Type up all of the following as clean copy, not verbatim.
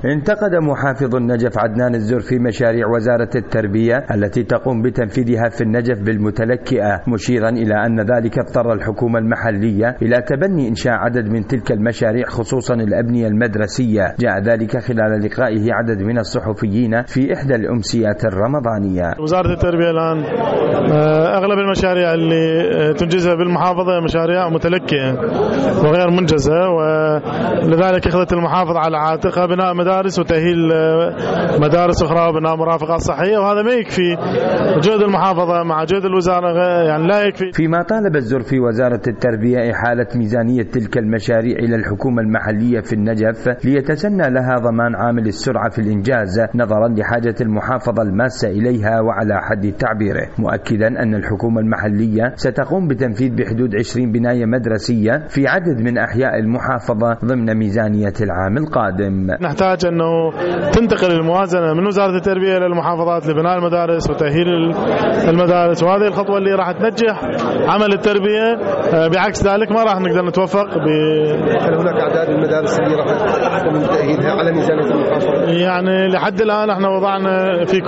انتقد محافظ النجف عدنان الزرفي مشاريع وزارة التربية التي تقوم بتنفيذها في النجف بالمتلكئة، مشيرا إلى أن ذلك اضطر الحكومة المحلية إلى تبني إنشاء عدد من تلك المشاريع خصوصا الأبنية المدرسية. جاء ذلك خلال لقائه عدد من الصحفيين في إحدى الأمسيات الرمضانية. وزارة التربية الآن أغلب المشاريع اللي تنجزها بالمحافظة مشاريع متلكئة وغير منجزة، ولذلك أخذت المحافظة على عاتقها بناء مدارس وتأهيل مدارس أخرى وبناء مرافقات صحية، وهذا ما يكفي. جهد المحافظة مع جهد الوزارة يعني لا يكفي. فيما طالب الزرفي وزارة التربية إحالة ميزانية تلك المشاريع إلى الحكومة المحلية في النجف ليتسنى لها ضمان عامل السرعة في الإنجاز نظرا لحاجة المحافظة الماسة إليها وعلى حد تعبيره، مؤكدا أن الحكومة المحلية ستقوم بتنفيذ بحدود 20 بناية مدرسية في عدد من أحياء المحافظة ضمن ميزانية العام القادم. نحتاج أنه تنتقل الموازنة من وزارة التربية إلى المحافظات لبناء المدارس وتأهيل المدارس، وهذه الخطوة اللي راح تنجح عمل التربية. بعكس ذلك ما راح نقدر نتوفق هل هناك أعداد المدارس اللي راح تقوم بتأهيلها على ميزانية المحافظة؟ يعني لحد الآن احنا وضعنا في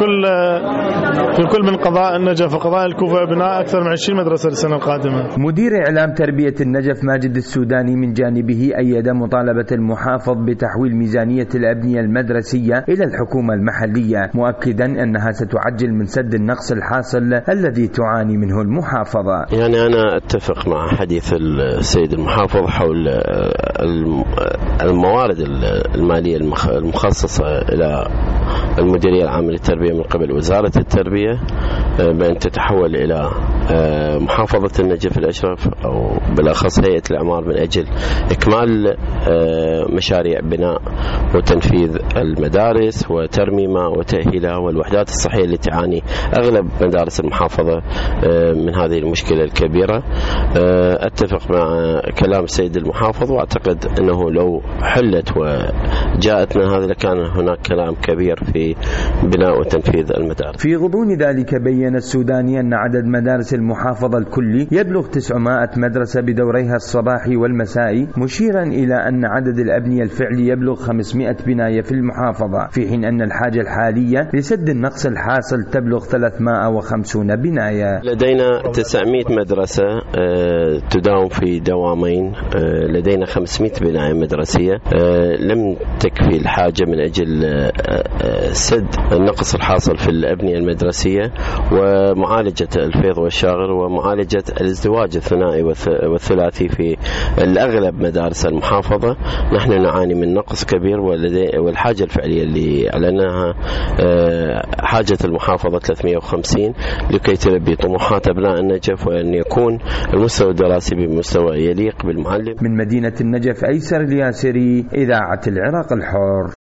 كل من قضاء النجف وقضاء الكوفة بناء أكثر من 20 مدرسة للسنة القادمة. مدير إعلام تربية النجف ماجد السوداني من جانبه أيد مطالبة المحافظ بتحويل ميزانية الأبنية المدرسية إلى الحكومة المحلية، مؤكدا أنها ستعجل من سد النقص الحاصل الذي تعاني منه المحافظة. يعني أنا أتفق مع حديث السيد المحافظ حول الموارد المالية المخصصة إلى المديرية العامة للتربية من قبل وزارة التربية بأن تتحول إلى محافظة النجف الأشرف أو بالأخص هيئة الإعمار من أجل إكمال مشاريع بناء وتنفيذ المدارس وترميمها وتأهيلها والوحدات الصحية اللي تعاني أغلب مدارس المحافظة من هذه المشكلة الكبيرة. أتفق مع كلام السيد المحافظ، وأعتقد أنه لو حلت وجاءتنا هذا لكان هناك كلام كبير في بناء وتنفيذ المدارس. في غضون ذلك بيّن السوداني أن عدد مدارس المحافظة الكلي يبلغ 900 مدرسة بدوريها الصباحي والمسائي، مشيرا إلى أن عدد الأبنية الفعلي يبلغ 500 بناية في المحافظة، في حين أن الحاجة الحالية لسد النقص الحاصل تبلغ 350 بناية. لدينا 900 مدرسة تداوم في دوامين، لدينا 500 بناية مدرسية، لم تكفي الحاجة من أجل سد النقص الحاصل في الأبنية المدرسية ومعالجة الفيض والشاغر ومعالجة الازدواج الثنائي والثلاثي في الأغلب مدارس المحافظة. نحن نعاني من نقص كبير، والحاجة الفعلية اللي أعلناها حاجة المحافظة 350 لكي تلبي طموحات أبناء النجف وأن يكون المستوى الدراسي بمستوى يليق بالمعلم. من مدينة النجف أيسر الياسري، إذاعة العراق الحر.